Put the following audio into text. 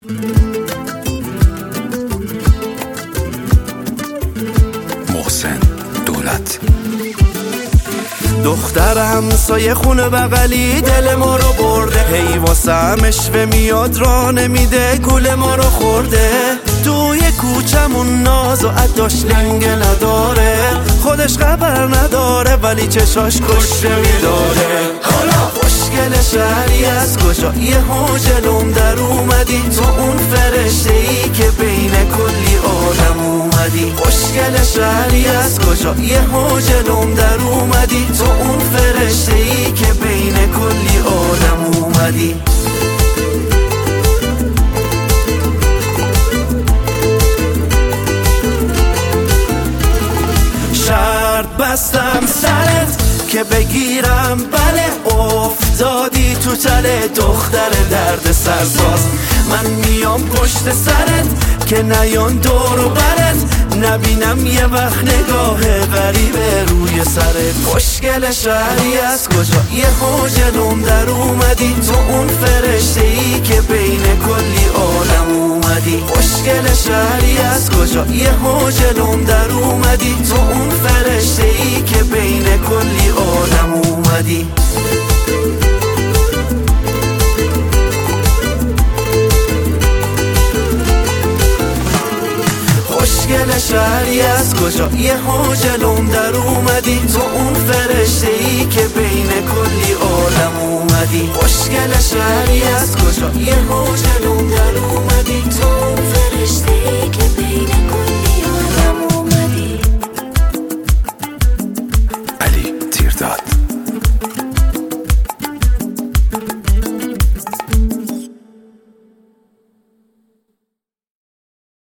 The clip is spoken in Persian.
محسن دولت. دختر همسایه خونه بغلی دل ما رو برده، هی واسه همشوه میاد را نمیده، گول ما رو خورده. توی کوچمون ناز و عداش لنگه نداره، خودش خبر نداره ولی چشاش کشته میداره. حالا خوشگل شهری از کجا یه جلوم در اومدی، تو اون فرشته ای که بین کلی آدم اومدی. خوشگل شهری از کجا یه جلوم در اومدی، تو اون فرشته ای که بین کلی آدم اومدی. شرط بستم سرت که بگیرم، بله افتادی تو تله دختر درد سرساز. من میام پشت سرت که نیان دور و برت، نبینم یه وقت نگاه غریبه روی سرت. خوشگل شهری از کجا یه جلوم در اومدی، تو اون فرشته ای که بین کلی آدم اومدی. خوشگل شهری از کجا یه جلوم در اومدی، تو اون فرشته ای که بین کلی آدم اومدی. خوشگل شهری از کجا یه جلوم در اومدی، تو اون فرشته ای که بین کلی عالم اومدی. خوشگل شهری از کجا یه جلوم